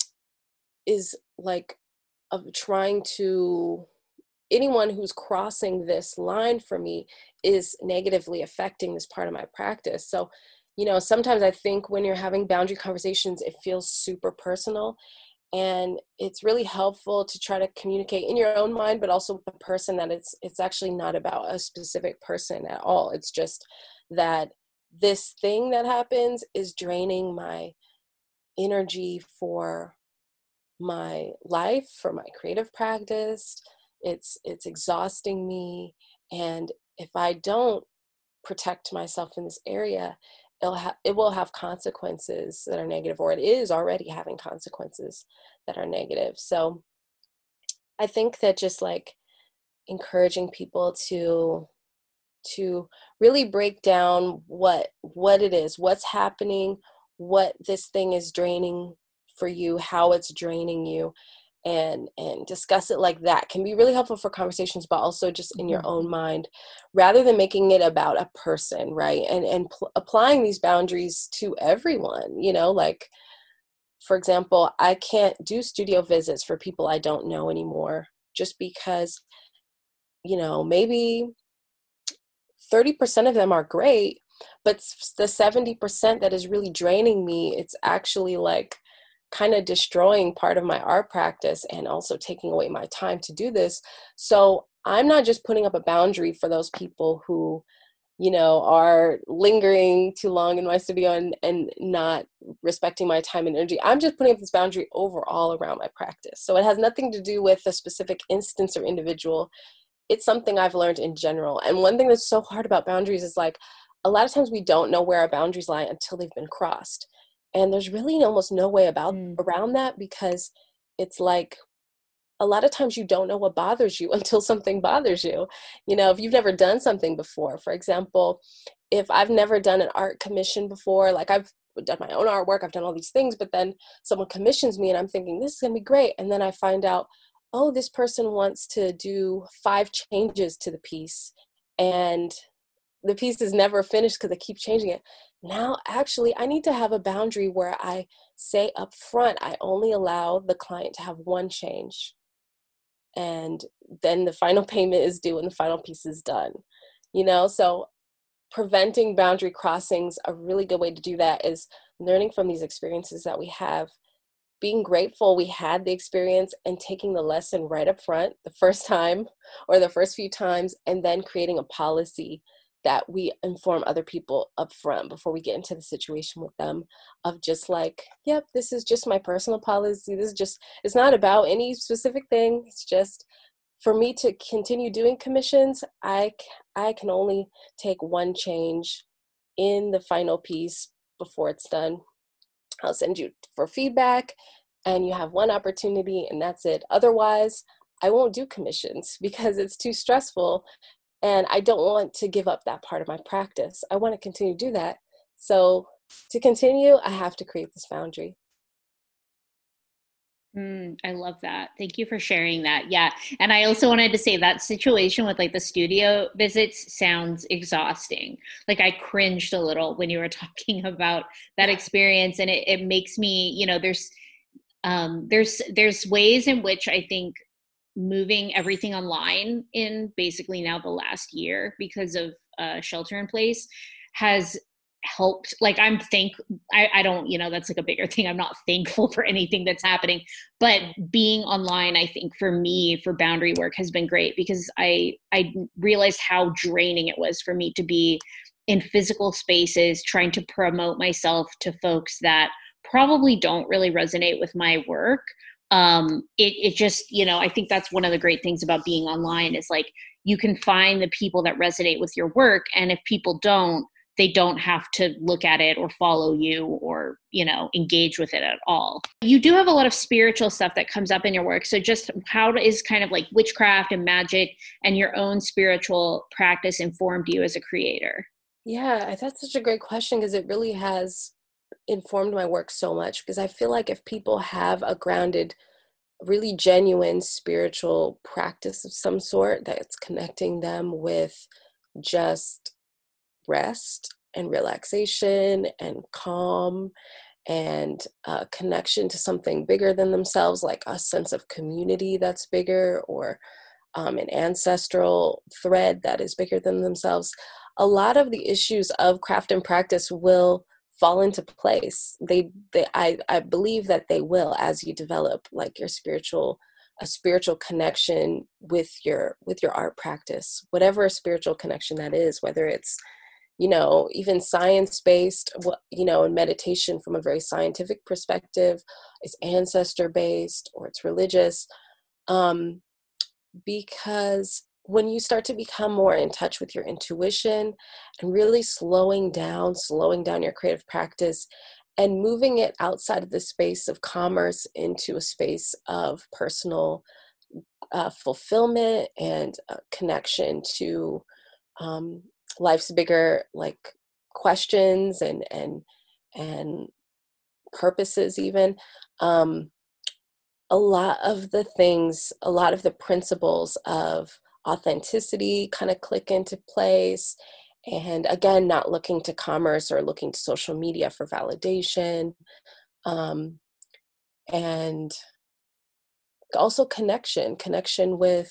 is like of trying to, anyone who's crossing this line for me is negatively affecting this part of my practice. So, you know, sometimes I think when you're having boundary conversations, it feels super personal. And it's really helpful to try to communicate in your own mind, but also with the person, that it's it's actually not about a specific person at all. It's just that this thing that happens is draining my energy for my life, for my creative practice. It's it's exhausting me, and if I don't protect myself in this area, it'll ha- it will have consequences that are negative, or it is already having consequences that are negative. So I think that just like encouraging people to to really break down what what it is, what's happening, what this thing is draining for you, how it's draining you, and and discuss it like that can be really helpful for conversations, but also just in your Mhm. own mind, rather than making it about a person, right? And and pl- applying these boundaries to everyone, you know, like, for example, I can't do studio visits for people I don't know anymore, just because, you know, maybe thirty percent of them are great, but s- the seventy percent that is really draining me, it's actually like kind of destroying part of my art practice and also taking away my time to do this. So I'm not just putting up a boundary for those people who, you know, are lingering too long in my studio and, and not respecting my time and energy. I'm just putting up this boundary overall around my practice. So it has nothing to do with a specific instance or individual. It's something I've learned in general. And one thing that's so hard about boundaries is like, a lot of times we don't know where our boundaries lie until they've been crossed. And there's really almost no way about Mm. around that, because it's like, a lot of times you don't know what bothers you until something bothers you. You know, if you've never done something before, for example, if I've never done an art commission before, like I've done my own artwork, I've done all these things, but then someone commissions me and I'm thinking, this is gonna be great. And then I find out, oh, this person wants to do five changes to the piece. And the piece is never finished because they keep changing it. Now, actually, I need to have a boundary where I say up front, I only allow the client to have one change, and then the final payment is due and the final piece is done, you know? So preventing boundary crossings, a really good way to do that is learning from these experiences that we have, being grateful we had the experience, and taking the lesson right up front the first time or the first few times, and then creating a policy that we inform other people up front before we get into the situation with them, of just like, yep, this is just my personal policy. This is just, it's not about any specific thing. It's just for me to continue doing commissions, I, c- I can only take one change in the final piece before it's done. I'll send you for feedback, and you have one opportunity and that's it. Otherwise, I won't do commissions because it's too stressful and I don't want to give up that part of my practice. I want to continue to do that. So to continue, I have to create this boundary. Mm, I love that. Thank you for sharing that. Yeah. And I also wanted to say that situation with like the studio visits sounds exhausting. Like I cringed a little when you were talking about that experience. And it, it makes me, you know, there's um there's there's ways in which I think moving everything online in basically now the last year because of uh, shelter in place has helped. Like I'm thank I, I don't, you know, that's like a bigger thing. I'm not thankful for anything that's happening, but being online, I think for me, for boundary work has been great because I I realized how draining it was for me to be in physical spaces trying to promote myself to folks that probably don't really resonate with my work. Um it it just, you know, I think that's one of the great things about being online is like you can find the people that resonate with your work, and if people don't, they don't have to look at it or follow you or, you know, engage with it at all. You do have a lot of spiritual stuff that comes up in your work, so just how is kind of like witchcraft and magic and your own spiritual practice informed you as a creator? Yeah, that's such a great question, because it really has informed my work so much, because I feel like if people have a grounded, really genuine spiritual practice of some sort that's connecting them with just rest and relaxation and calm and a connection to something bigger than themselves, like a sense of community that's bigger, or um, an ancestral thread that is bigger than themselves, a lot of the issues of craft and practice will fall into place. They, they, I, I believe that they will, as you develop like your spiritual, a spiritual connection with your, with your art practice, whatever spiritual connection that is, whether it's, you know, even science-based, you know, and meditation from a very scientific perspective, it's ancestor-based or it's religious. Um, because when you start to become more in touch with your intuition and really slowing down, slowing down your creative practice and moving it outside of the space of commerce into a space of personal uh, fulfillment and uh, connection to um, life's bigger like questions and and and purposes even, um, a lot of the things, a lot of the principles of authenticity kind of click into place. And again, not looking to commerce or looking to social media for validation. Um, and also connection, connection with,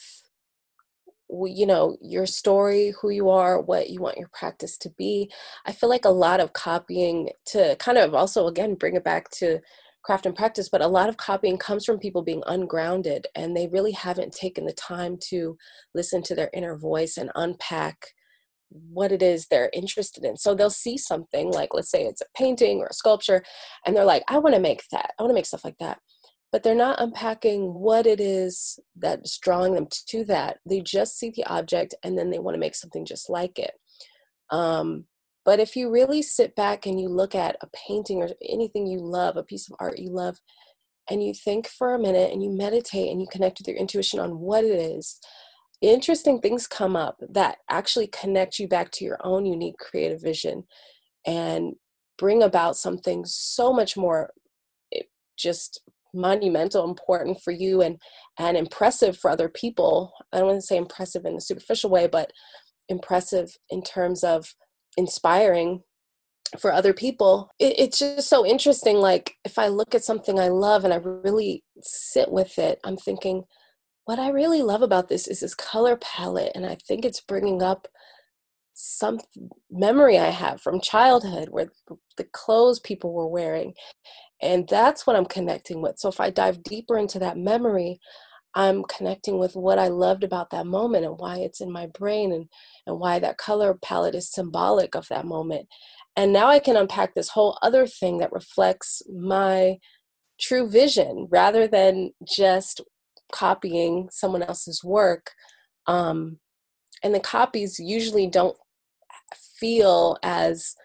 you know, your story, who you are, what you want your practice to be. I feel like a lot of copying, to kind of also, again, bring it back to craft and practice, but a lot of copying comes from people being ungrounded, and they really haven't taken the time to listen to their inner voice and unpack what it is they're interested in. So they'll see something like, let's say it's a painting or a sculpture, and they're like, I want to make that. I want to make stuff like that. But they're not unpacking what it is that's drawing them to that. They just see the object and then they want to make something just like it. Um, but if you really sit back and you look at a painting or anything you love, a piece of art you love, and you think for a minute and you meditate and you connect with your intuition on what it is, interesting things come up that actually connect you back to your own unique creative vision and bring about something so much more just monumental, important for you, and and impressive for other people. I don't want to say impressive in a superficial way, but impressive in terms of inspiring for other people. It, it's just so interesting. Like if I look at something I love and I really sit with it, I'm thinking, what I really love about this is this color palette, and I think it's bringing up some memory I have from childhood where the clothes people were wearing. And that's what I'm connecting with. So if I dive deeper into that memory, I'm connecting with what I loved about that moment and why it's in my brain, and, and why that color palette is symbolic of that moment. And now I can unpack this whole other thing that reflects my true vision rather than just copying someone else's work. Um, and the copies usually don't feel as,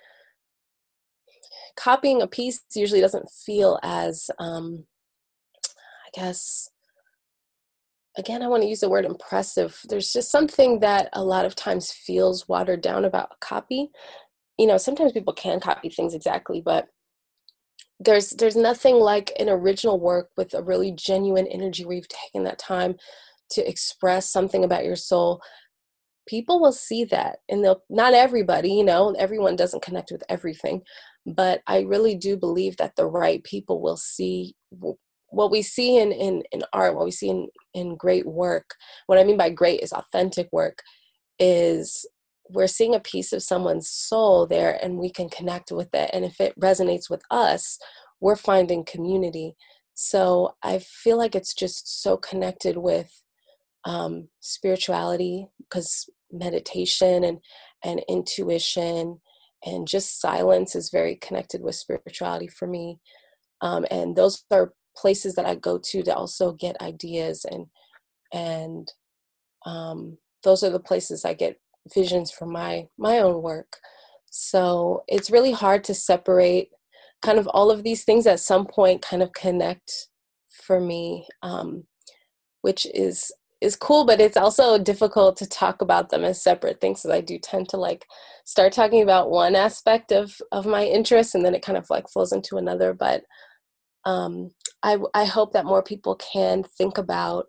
copying a piece usually doesn't feel as, um, I guess, again, I want to use the word impressive. There's just something that a lot of times feels watered down about a copy. You know, sometimes people can copy things exactly, but there's there's nothing like an original work with a really genuine energy where you've taken that time to express something about your soul. People will see that, and they'll, not everybody, you know, everyone doesn't connect with everything, but I really do believe that the right people will see what we see in, in, in art, what we see in, in great work. What I mean by great is authentic work, is we're seeing a piece of someone's soul there and we can connect with it. And if it resonates with us, we're finding community. So I feel like it's just so connected with um, spirituality, because meditation and, and intuition and just silence is very connected with spirituality for me. Um, and those are places that I go to to also get ideas, and and um, those are the places I get visions for my my own work. So it's really hard to separate kind of all of these things at some point kind of connect for me, um, which is is cool, but it's also difficult to talk about them as separate things, because I do tend to like start talking about one aspect of of my interest and then it kind of like flows into another. But um, I, I hope that more people can think about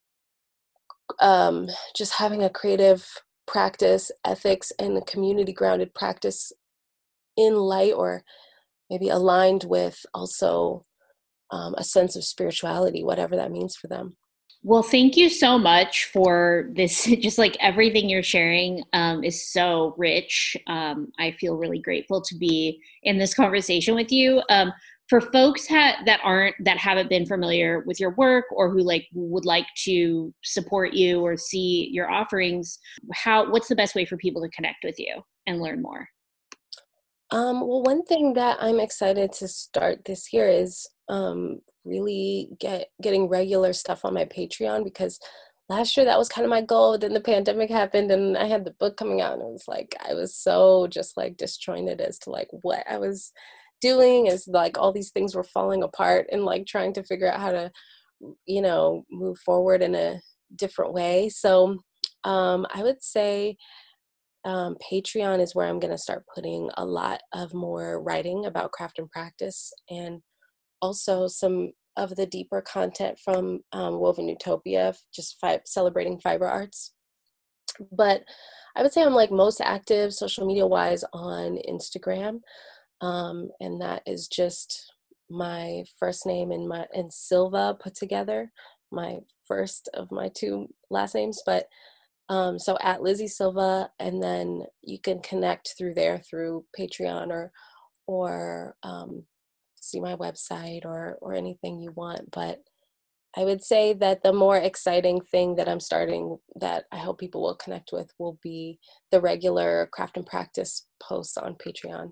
um, just having a creative practice, ethics, and a community grounded practice in light, or maybe aligned with also um, a sense of spirituality, whatever that means for them. Well, thank you so much for this. Just like everything you're sharing um, is so rich. Um, I feel really grateful to be in this conversation with you. Um, for folks ha- that aren't, that haven't been familiar with your work, or who like would like to support you or see your offerings, how, what's the best way for people to connect with you and learn more? Um, well, one thing that I'm excited to start this year is um, really get getting regular stuff on my Patreon, because last year that was kind of my goal. Then the pandemic happened and I had the book coming out, and it was like I was so just like disjointed as to like what I was doing, as like all these things were falling apart, and like trying to figure out how to, you know, move forward in a different way. So um, I would say um, Patreon is where I'm going to start putting a lot of more writing about craft and practice, and also some of the deeper content from um, Woven Utopia, just fi- celebrating fiber arts. But I would say I'm like most active social media wise on Instagram. Um, and that is just my first name and my and Silva put together, my first of my two last names. But um, so at Lizzie Silva, and then you can connect through there through Patreon or or um, see my website or or anything you want. But I would say that the more exciting thing that I'm starting that I hope people will connect with will be the regular craft and practice posts on Patreon.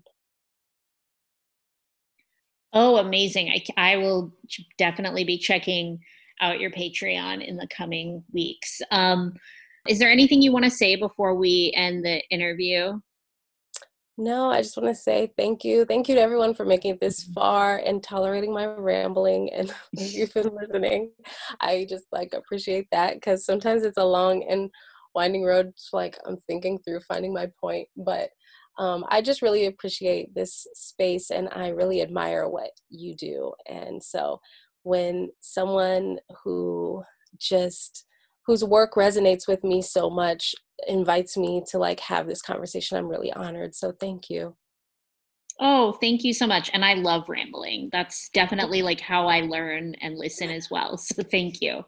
Oh, amazing. I, I will definitely be checking out your Patreon in the coming weeks. Um, is there anything you want to say before we end the interview? No, I just want to say thank you. Thank you to everyone for making it this far and tolerating my rambling. And if you've been listening, I just like appreciate that, because sometimes it's a long and winding road. Like I'm thinking through finding my point, but um, I just really appreciate this space and I really admire what you do. And so when someone who just whose work resonates with me so much invites me to like have this conversation, I'm really honored. So thank you. Oh, thank you so much. And I love rambling. That's definitely like how I learn and listen as well. So thank you.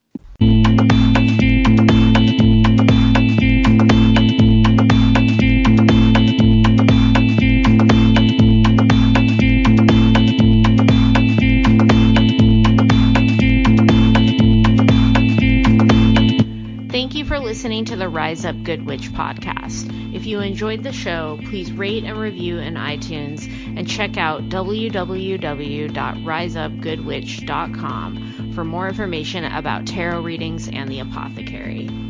Listening to the Rise Up Good Witch podcast. If you enjoyed the show, please rate and review in iTunes and check out w w w dot rise up good witch dot com for more information about tarot readings and the apothecary.